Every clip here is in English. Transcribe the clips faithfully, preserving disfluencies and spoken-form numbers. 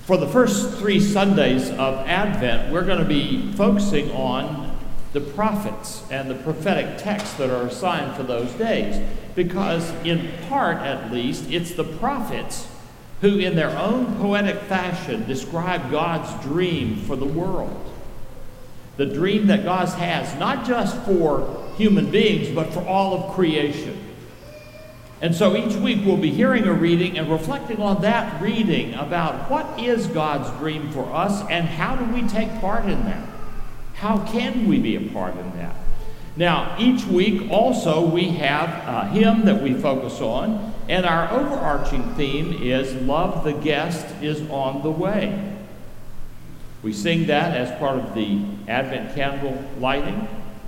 For the first three Sundays of Advent, we're going to be focusing on the prophets and the prophetic texts that are assigned for those days. Because in part, at least, it's the prophets who in their own poetic fashion describe God's dream for the world. The dream that God has, not just for human beings, but for all of creation. And so each week we'll be hearing a reading and reflecting on that reading about what is God's dream for us and how do we take part in that? How can we be a part in that? Now, each week also we have a hymn that we focus on, and our overarching theme is Love the Guest is on the Way. We sing that as part of the Advent candle lighting.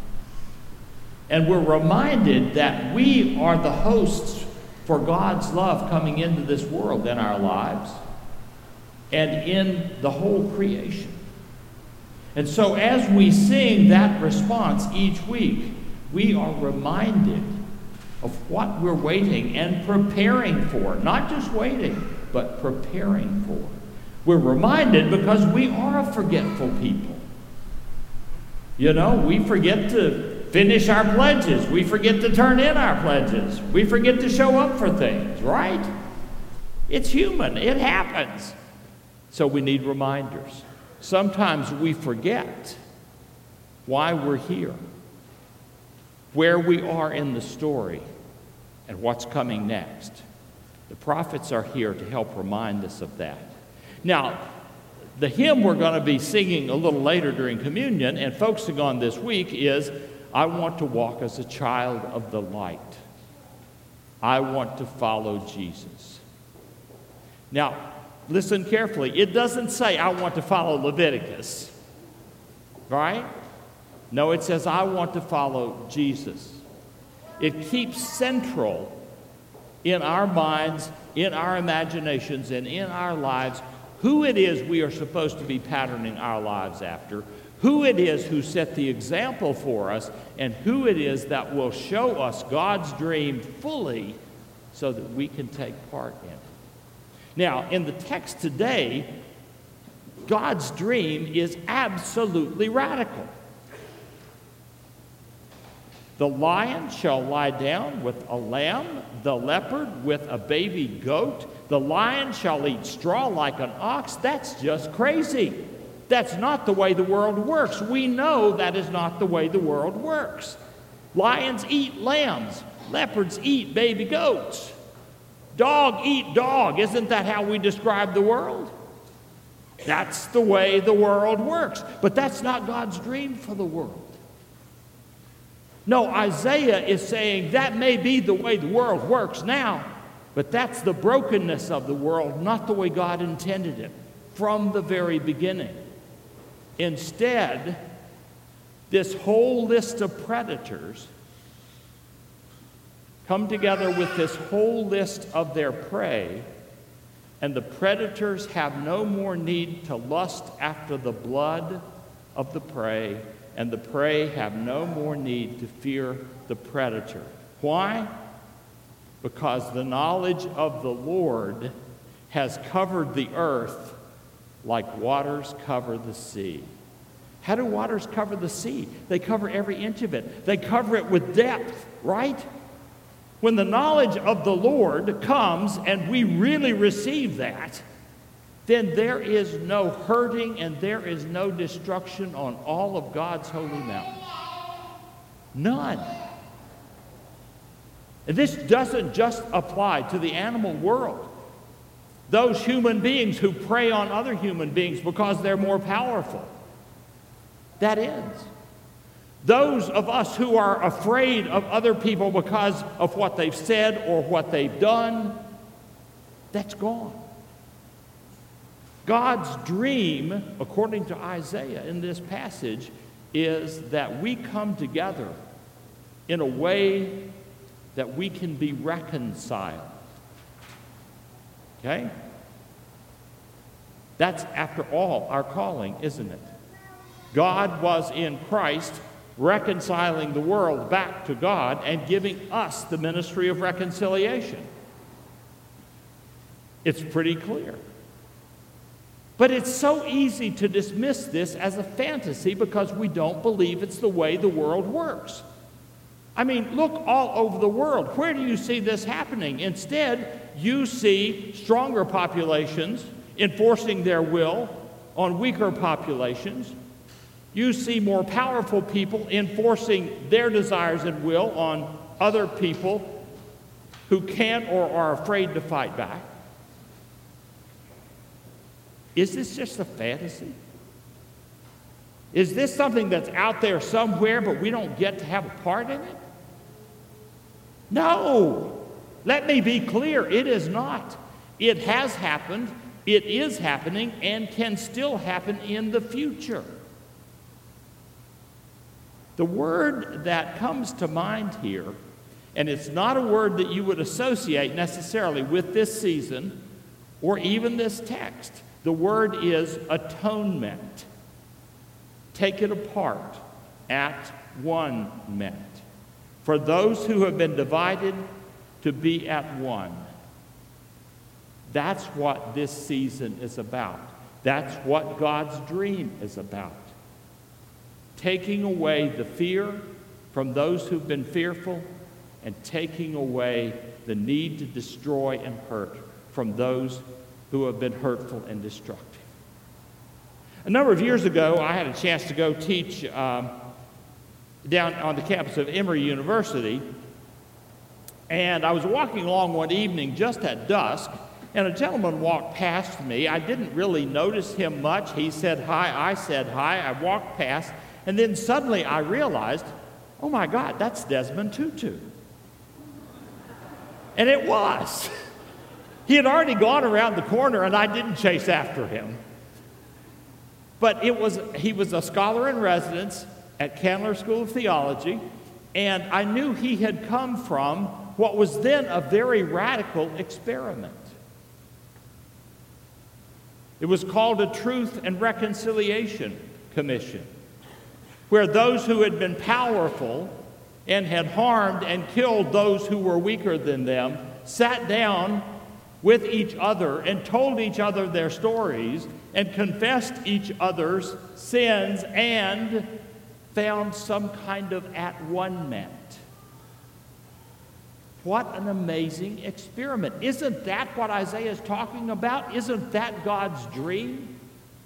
And we're reminded that we are the hosts for God's love coming into this world in our lives and in the whole creation. And so as we sing that response each week, we are reminded of what we're waiting and preparing for. Not just waiting, but preparing for. We're reminded because we are a forgetful people. You know, we forget to finish our pledges. We forget to turn in our pledges. We forget to show up for things, right? It's human. It happens. So we need reminders. Sometimes we forget why we're here, where we are in the story, and what's coming next. The prophets are here to help remind us of that. Now, the hymn we're going to be singing a little later during communion and focusing on this week is I want to walk as a child of the light. I want to follow Jesus. Now, listen carefully. It doesn't say I want to follow Leviticus, right? No, it says I want to follow Jesus. It keeps central in our minds, in our imaginations, and in our lives who it is we are supposed to be patterning our lives after, who it is who set the example for us, and who it is that will show us God's dream fully so that we can take part in it. Now, in the text today, God's dream is absolutely radical. The lion shall lie down with a lamb, the leopard with a baby goat. The lion shall eat straw like an ox. That's just crazy. That's not the way the world works. We know that is not the way the world works. Lions eat lambs. Leopards eat baby goats. Dog eat dog. Isn't that how we describe the world? That's the way the world works. But that's not God's dream for the world. No, Isaiah is saying that may be the way the world works now, but that's the brokenness of the world, not the way God intended it from the very beginning. Instead, this whole list of predators come together with this whole list of their prey, and the predators have no more need to lust after the blood of the prey, and the prey have no more need to fear the predator. Why? Because the knowledge of the Lord has covered the earth like waters cover the sea. How do waters cover the sea? They cover every inch of it. They cover it with depth, right? When the knowledge of the Lord comes and we really receive that, then there is no hurting and there is no destruction on all of God's holy mountain. None. And this doesn't just apply to the animal world. Those human beings who prey on other human beings because they're more powerful. That ends. Those of us who are afraid of other people because of what they've said or what they've done, that's gone. God's dream, according to Isaiah in this passage, is that we come together in a way that we can be reconciled. Okay? That's, after all, our calling, isn't it? God was in Christ reconciling the world back to God and giving us the ministry of reconciliation. It's pretty clear. But it's so easy to dismiss this as a fantasy because we don't believe it's the way the world works. I mean, look all over the world. Where do you see this happening? Instead, you see stronger populations enforcing their will on weaker populations. You see more powerful people enforcing their desires and will on other people who can't or are afraid to fight back. Is this just a fantasy? Is this something that's out there somewhere, but we don't get to have a part in it? No. Let me be clear, it is not. It has happened, it is happening, and can still happen in the future. The word that comes to mind here, and it's not a word that you would associate necessarily with this season or even this text. The word is atonement. Take it apart. At one meant. For those who have been divided to be at one. That's what this season is about. That's what God's dream is about. Taking away the fear from those who've been fearful and taking away the need to destroy and hurt from those who have been hurtful and destructive. A number of years ago, I had a chance to go teach um, down on the campus of Emory University, and I was walking along one evening just at dusk, and a gentleman walked past me. I didn't really notice him much. He said hi, I said hi, I walked past, and then suddenly I realized, oh my God, that's Desmond Tutu. And it was. He had already gone around the corner, and I didn't chase after him. But it was he was a scholar in residence at Candler School of Theology, and I knew he had come from what was then a very radical experiment. It was called a Truth and Reconciliation Commission, where those who had been powerful and had harmed and killed those who were weaker than them sat down with each other and told each other their stories and confessed each other's sins and found some kind of at-one-ment. What an amazing experiment. Isn't that what Isaiah is talking about? Isn't that God's dream?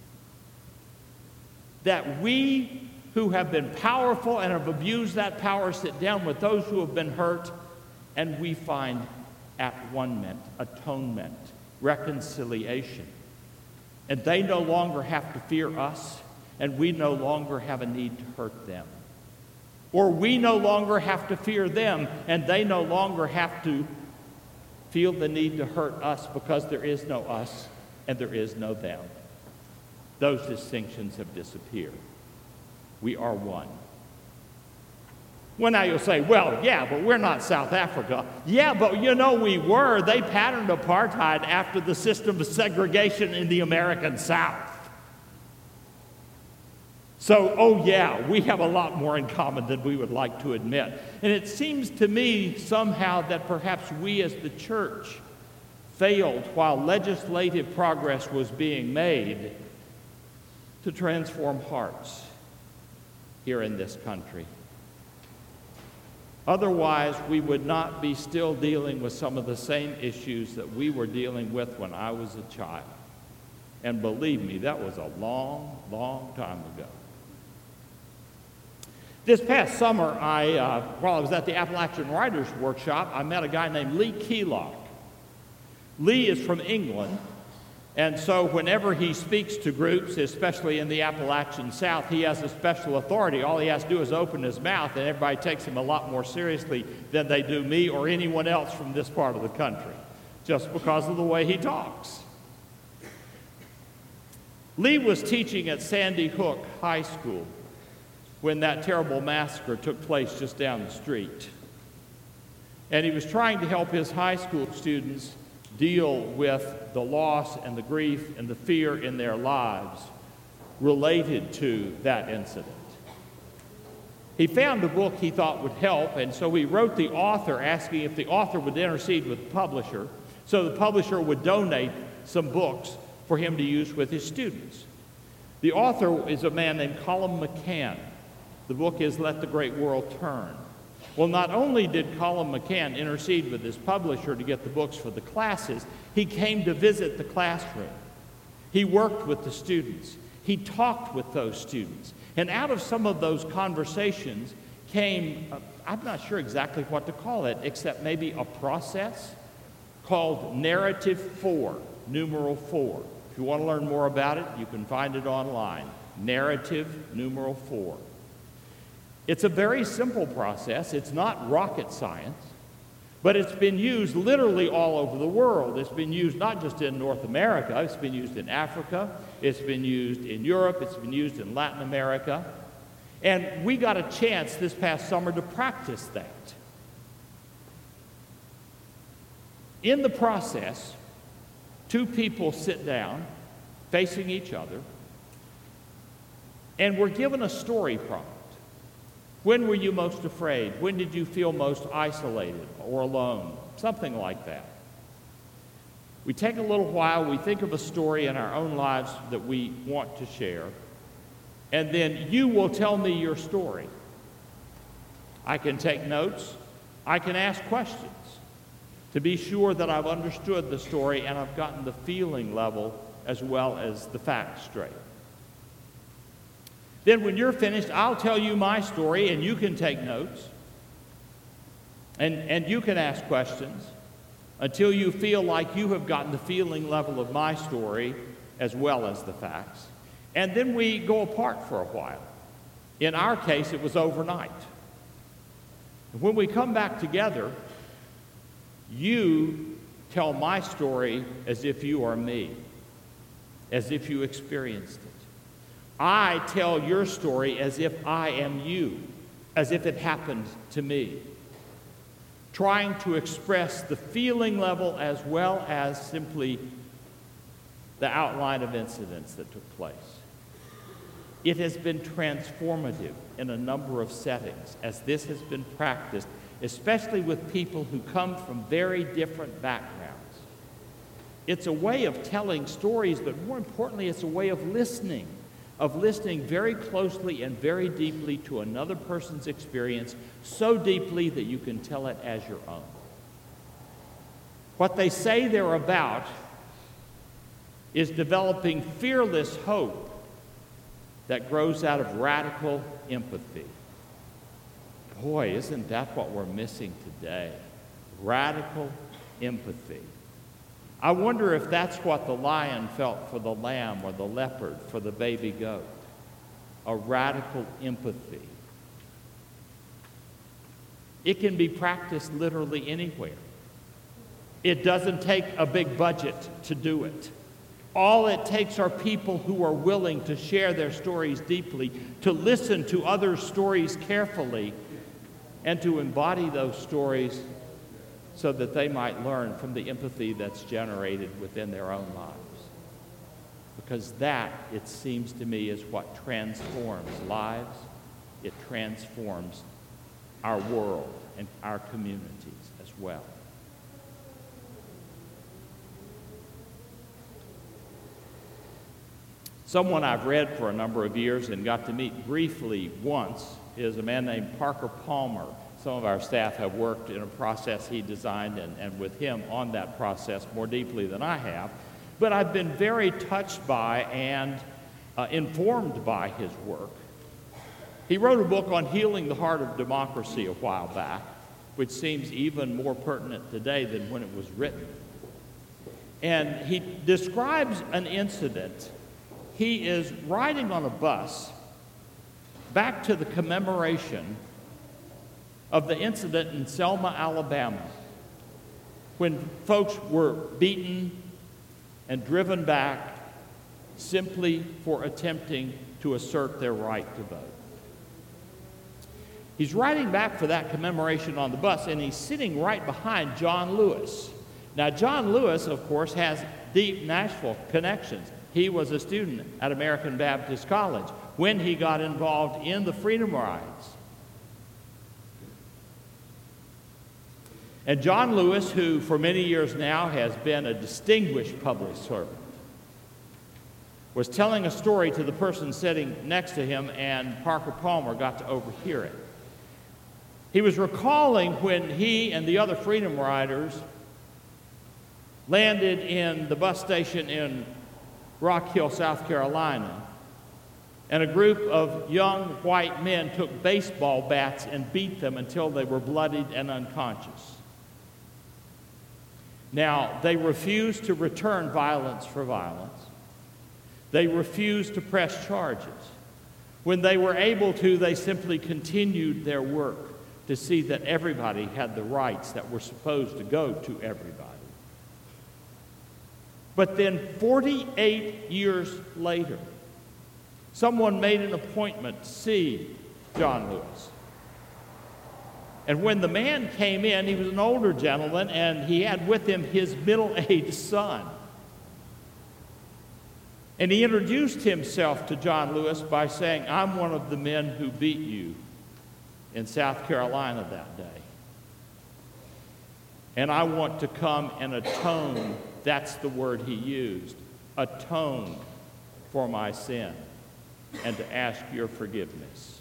That we who have been powerful and have abused that power sit down with those who have been hurt, and we find at-one-ment, atonement, reconciliation. And they no longer have to fear us, and we no longer have a need to hurt them. Or we no longer have to fear them, and they no longer have to feel the need to hurt us, because there is no us and there is no them. Those distinctions have disappeared. We are one. Well, now you'll say, well, yeah, but we're not South Africa. Yeah, but you know we were. They patterned apartheid after the system of segregation in the American South. So, oh yeah, we have a lot more in common than we would like to admit. And it seems to me somehow that perhaps we as the church failed while legislative progress was being made to transform hearts here in this country. Otherwise, we would not be still dealing with some of the same issues that we were dealing with when I was a child. And believe me, that was a long, long time ago. This past summer, I, uh, while I was at the Appalachian Writers Workshop, I met a guy named Lee Keelock. Lee is from England, and so whenever he speaks to groups, especially in the Appalachian South, he has a special authority. All he has to do is open his mouth, and everybody takes him a lot more seriously than they do me or anyone else from this part of the country, just because of the way he talks. Lee was teaching at Sandy Hook High School when that terrible massacre took place just down the street. And he was trying to help his high school students deal with the loss and the grief and the fear in their lives related to that incident. He found a book he thought would help, and so he wrote the author asking if the author would intercede with the publisher so the publisher would donate some books for him to use with his students. The author is a man named Colum McCann. The book is Let the Great World Turn. Well, not only did Colum McCann intercede with his publisher to get the books for the classes, he came to visit the classroom. He worked with the students. He talked with those students. And out of some of those conversations came, uh, I'm not sure exactly what to call it, except maybe a process called Narrative four, numeral four. If you want to learn more about it, you can find it online. Narrative, numeral four. It's a very simple process. It's not rocket science, but it's been used literally all over the world. It's been used not just in North America, it's been used in Africa, it's been used in Europe, it's been used in Latin America. And we got a chance this past summer to practice that. In the process, two people sit down, facing each other, and we're given a story prompt. When were you most afraid? When did you feel most isolated or alone? Something like that. We take a little while, we think of a story in our own lives that we want to share, and then you will tell me your story. I can take notes, I can ask questions to be sure that I've understood the story and I've gotten the feeling level as well as the facts straight. Then when you're finished, I'll tell you my story and you can take notes and, and you can ask questions until you feel like you have gotten the feeling level of my story as well as the facts. And then we go apart for a while. In our case, it was overnight. And when we come back together, you tell my story as if you are me, as if you experienced it. I tell your story as if I am you, as if it happened to me, trying to express the feeling level as well as simply the outline of incidents that took place. It has been transformative in a number of settings as this has been practiced, especially with people who come from very different backgrounds. It's a way of telling stories, but more importantly, it's a way of listening, of listening very closely and very deeply to another person's experience, so deeply that you can tell it as your own. What they say they're about is developing fearless hope that grows out of radical empathy. Boy, isn't that what we're missing today? Radical empathy. I wonder if that's what the lion felt for the lamb or the leopard for the baby goat. A radical empathy. It can be practiced literally anywhere. It doesn't take a big budget to do it. All it takes are people who are willing to share their stories deeply, to listen to others' stories carefully, and to embody those stories so that they might learn from the empathy that's generated within their own lives. Because that, it seems to me, is what transforms lives. It transforms our world and our communities as well. Someone I've read for a number of years and got to meet briefly once is a man named Parker Palmer. Some of our staff have worked in a process he designed and, and with him on that process more deeply than I have. But I've been very touched by and uh, informed by his work. He wrote a book on healing the heart of democracy a while back, which seems even more pertinent today than when it was written. And he describes an incident. He is riding on a bus back to the commemoration of the incident in Selma, Alabama, when folks were beaten and driven back simply for attempting to assert their right to vote. He's riding back for that commemoration on the bus, and he's sitting right behind John Lewis. Now, John Lewis, of course, has deep Nashville connections. He was a student at American Baptist College when he got involved in the Freedom Rides. And John Lewis, who for many years now has been a distinguished public servant, was telling a story to the person sitting next to him, and Parker Palmer got to overhear it. He was recalling when he and the other Freedom Riders landed in the bus station in Rock Hill, South Carolina, and a group of young white men took baseball bats and beat them until they were bloodied and unconscious. Now, they refused to return violence for violence. They refused to press charges. When they were able to, they simply continued their work to see that everybody had the rights that were supposed to go to everybody. But then forty-eight years later, someone made an appointment to see John Lewis. And when the man came in, he was an older gentleman, and he had with him his middle-aged son. And he introduced himself to John Lewis by saying, "I'm one of the men who beat you in South Carolina that day. And I want to come and atone," that's the word he used, "atone for my sin and to ask your forgiveness."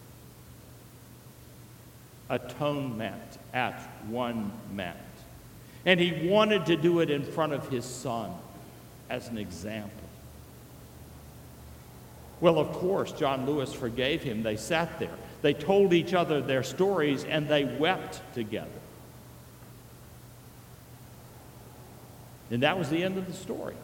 Atonement at one meant. And he wanted to do it in front of his son as an example. Well, of course, John Lewis forgave him. They sat there. They told each other their stories, and they wept together. And that was the end of the story.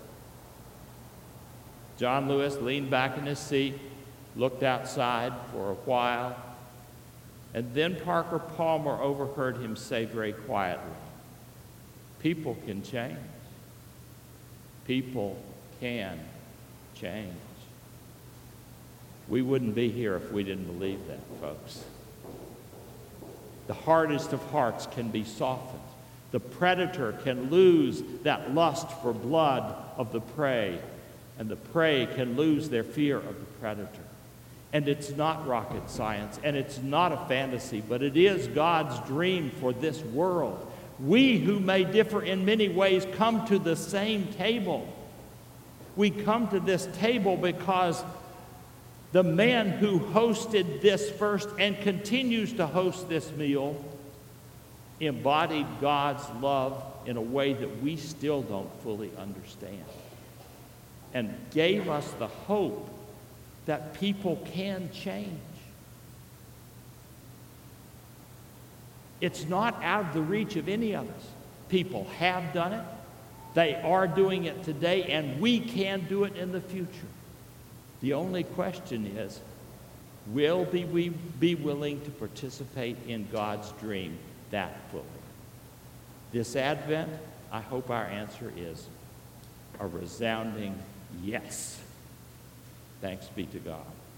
John Lewis leaned back in his seat, looked outside for a while, and then Parker Palmer overheard him say very quietly, "People can change. People can change." We wouldn't be here if we didn't believe that, folks. The hardest of hearts can be softened. The predator can lose that lust for blood of the prey, and the prey can lose their fear of the predator. And it's not rocket science, and it's not a fantasy, but it is God's dream for this world. We who may differ in many ways come to the same table. We come to this table because the man who hosted this first and continues to host this meal embodied God's love in a way that we still don't fully understand, and gave us the hope that people can change. It's not out of the reach of any of us. People have done it, they are doing it today, and we can do it in the future. The only question is, will we be willing to participate in God's dream that fully? This Advent, I hope our answer is a resounding yes. Thanks be to God.